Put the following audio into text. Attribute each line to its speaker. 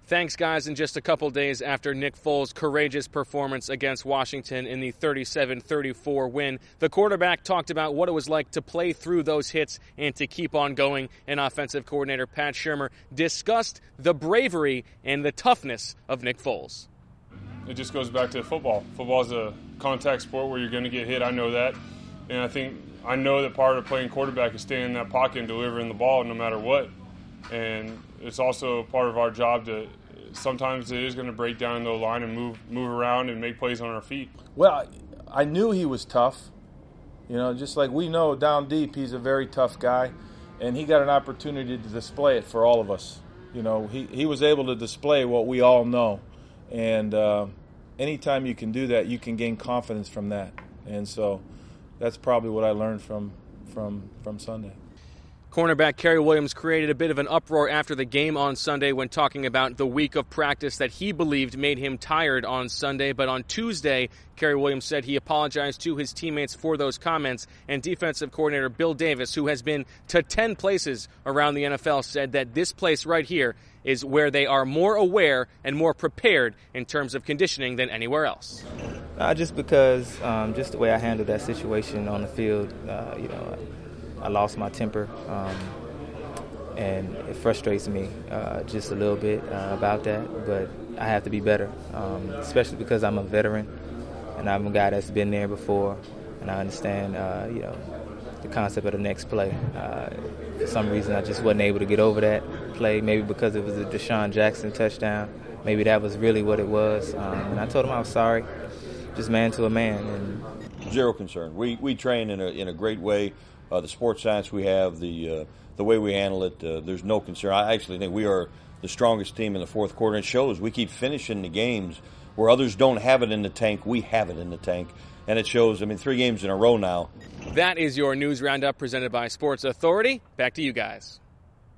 Speaker 1: Thanks, guys. And just a couple days after Nick Foles' courageous performance against Washington in the 37-34 win, the quarterback talked about what it was like to play through those hits and to keep on going. And offensive coordinator Pat Shurmur discussed the bravery and the toughness of Nick Foles.
Speaker 2: It just goes back to football. Football is a contact sport where you're going to get hit. I know that. And I know that part of playing quarterback is staying in that pocket and delivering the ball no matter what. And it's also part of our job to sometimes it is going to break down the line and move around and make plays on our feet.
Speaker 3: Well, I knew he was tough. You know, just like we know down deep, he's a very tough guy, and he got an opportunity to display it for all of us. You know, he was able to display what we all know, and anytime you can do that, you can gain confidence from that. And so that's probably what I learned from Sunday.
Speaker 1: Cornerback Cary Williams created a bit of an uproar after the game on Sunday when talking about the week of practice that he believed made him tired on Sunday. But on Tuesday, Cary Williams said he apologized to his teammates for those comments. And defensive coordinator Bill Davis, who has been to 10 places around the NFL, said that this place right here is where they are more aware and more prepared in terms of conditioning than anywhere else.
Speaker 4: Just because just the way I handled that situation on the field, I lost my temper, and it frustrates me just a little bit about that. But I have to be better, especially because I'm a veteran and I'm a guy that's been there before, and I understand, the concept of the next play. For some reason, I just wasn't able to get over that play, maybe because it was a Deshaun Jackson touchdown. Maybe that was really what it was. And I told him I was sorry, just man to a man. And
Speaker 5: zero concern. We train in a great way. The sports science we have, the way we handle it, there's no concern. I actually think we are the strongest team in the fourth quarter. And it shows we keep finishing the games where others don't have it in the tank. We have it in the tank. And it shows, 3 games in a row now.
Speaker 1: That is your news roundup presented by Sports Authority. Back to you guys.